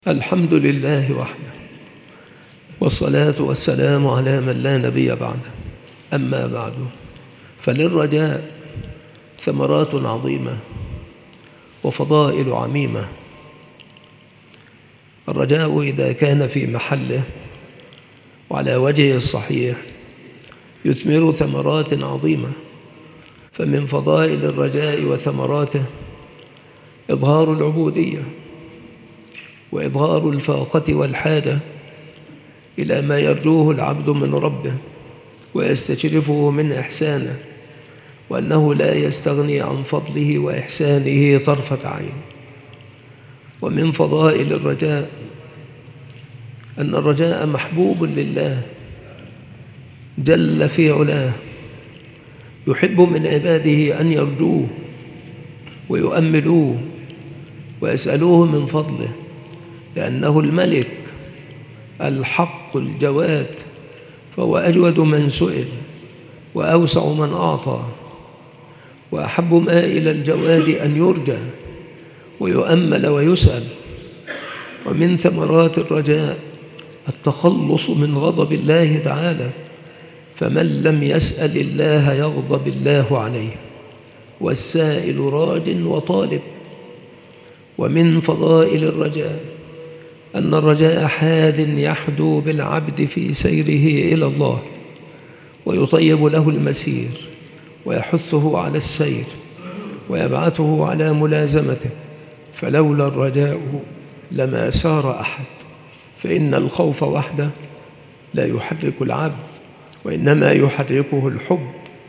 الحمد لله وحده، والصلاة والسلام على من لا نبي بعده. أما بعد، فللرجاء ثمرات عظيمة وفضائل عميمة. الرجاء إذا كان في محله وعلى وجهه الصحيح يثمر ثمرات عظيمة. فمن فضائل الرجاء وثمراته إظهار العبودية وإظهار الفاقة والحاجة إلى ما يرجوه العبد من ربه ويستشرفه من إحسانه، وأنه لا يستغني عن فضله وإحسانه طرفة عين. ومن فضائل الرجاء أن الرجاء محبوب لله جل في علاه، يحب من عباده أن يرجوه ويؤملوه ويسألوه من فضله، لأنه الملك الحق الجواد، فهو أجود من سئل وأوسع من أعطى، وأحب ما إلى الجواد أن يرجى ويؤمل ويسأل. ومن ثمرات الرجاء التخلص من غضب الله تعالى، فمن لم يسأل الله يغضب الله عليه، والسائل راج وطالب. ومن فضائل الرجاء أن الرجاء حاد يحدو بالعبد في سيره إلى الله، ويطيب له المسير ويحثه على السير ويبعثه على ملازمته. فلولا الرجاء لما سار أحد، فإن الخوف وحده لا يحرك العبد، وإنما يحركه الحب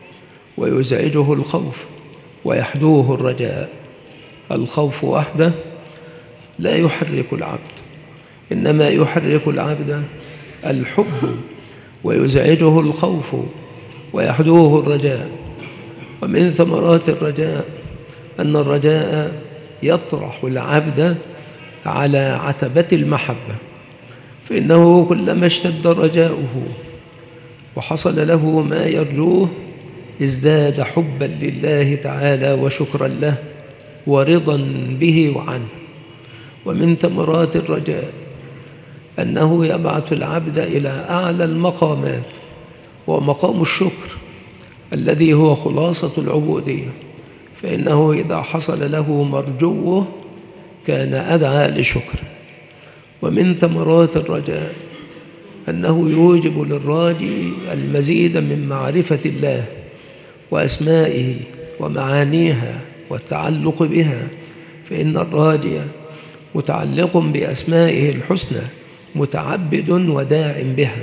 ويزعجه الخوف ويحدوه الرجاء. الخوف وحده لا يحرك العبد، إنما يحرك العبد الحب ويزعجه الخوف ويحدوه الرجاء. ومن ثمرات الرجاء أن الرجاء يطرح العبد على عتبة المحبة، فإنه كلما اشتد رجاؤه وحصل له ما يرجوه ازداد حبا لله تعالى وشكرا له ورضا به وعنه. ومن ثمرات الرجاء أنه يبعث العبد إلى أعلى المقامات، ومقام الشكر الذي هو خلاصة العبودية، فإنه إذا حصل له مرجوه كان أدعى لشكره. ومن ثمرات الرجاء أنه يوجب للراجي المزيد من معرفة الله وأسمائه ومعانيها والتعلق بها، فإن الراجي متعلق بأسمائه الحسنى متعبد وداع بها.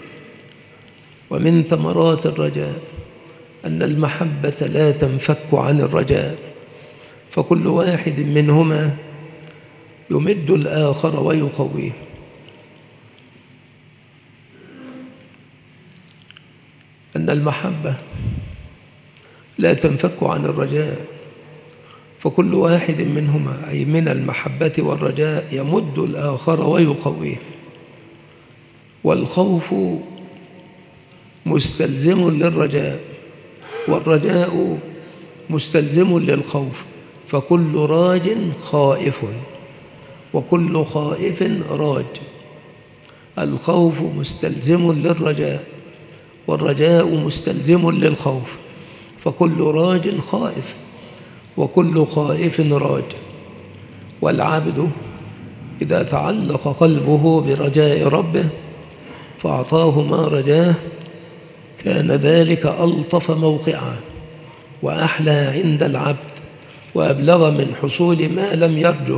ومن ثمرات الرجاء أن المحبة لا تنفك عن الرجاء، فكل واحد منهما يمد الآخر ويقويه. أن المحبة لا تنفك عن الرجاء، فكل واحد منهما أي من المحبة والرجاء يمد الآخر ويقويه. والخوف مستلزم للرجاء، والرجاء مستلزم للخوف، فكل راج خائف وكل خائف راج. الخوف مستلزم للرجاء، والرجاء مستلزم للخوف، فكل راج خائف وكل خائف راج. والعبد إذا تعلق قلبه برجاء ربه فأعطاه ما رجاه كان ذلك ألطف موقعا وأحلى عند العبد وأبلغ من حصول ما لم يرجه.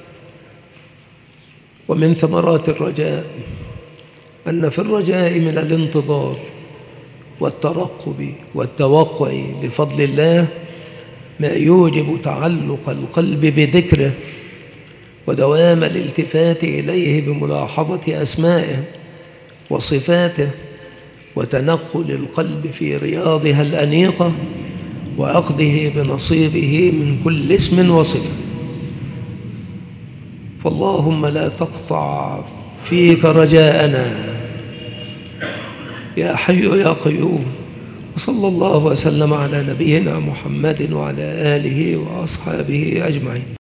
ومن ثمرات الرجاء أن في الرجاء من الانتظار والترقب والتوقع لفضل الله ما يوجب تعلق القلب بذكره ودوام الالتفات إليه بملاحظة أسمائه وصفاته، وتنقل القلب في رياضها الأنيقة وأخذه بنصيبه من كل اسم وصفة. فاللهم لا تقطع فيك رجاءنا يا حي يا قيوم. وصلى الله وسلم على نبينا محمد وعلى آله وأصحابه أجمعين.